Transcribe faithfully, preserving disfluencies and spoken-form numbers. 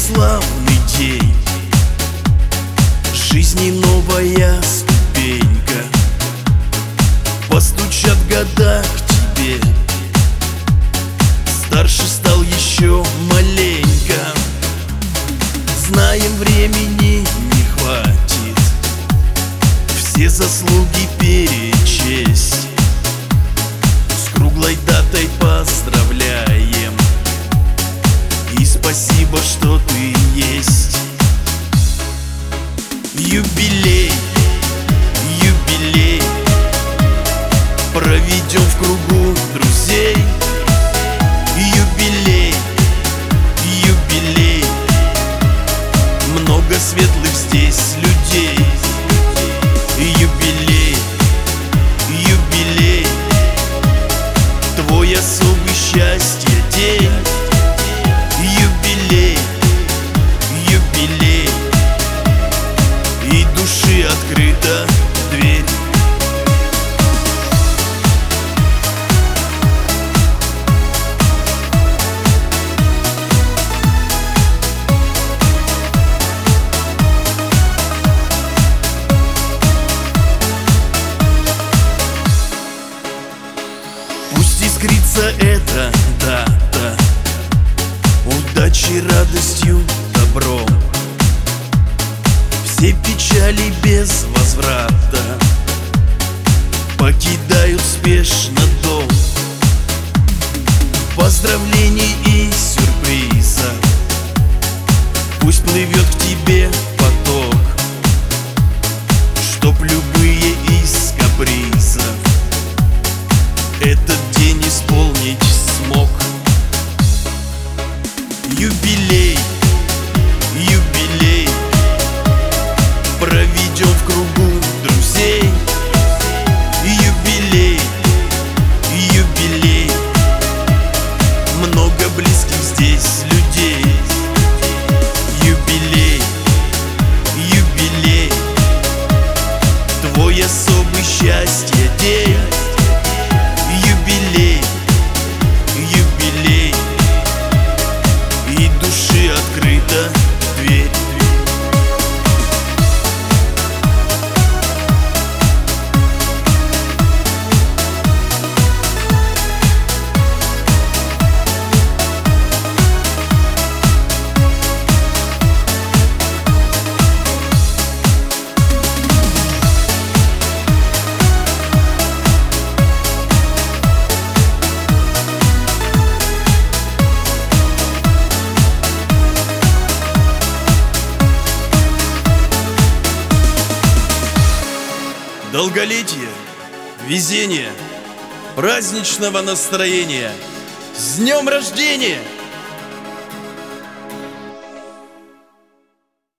славный день, жизни новая ступенька. Постучат года к тебе, старше стал еще маленько. Знаем, времени не хватит все заслуги перечесть. С круглой датой поздравляем и спасибо, что ты есть. Юбилей, юбилей, проведем в кругу друзей. Юбилей, юбилей, много светлых здесь людей. Юбилей, юбилей, твой особый счастье день. Юбилей, юбилей, и души открыта дверь. Пусть искрится эта дата удачей, радостью, добром. Все печали без возврата покидают спешно дом. Поздравлений и сюрприза пусть плывет к тебе поток, чтоб любые из капризов этот день исполнить смог. Юбилей, юбилей, проведем в кругу друзей. Юбилей, юбилей, много близких здесь людей. Юбилей, юбилей, твой особый счастье день. Юбилей, юбилей, и души открыта дверь. Долголетие, везение, праздничного настроения. С днем рождения!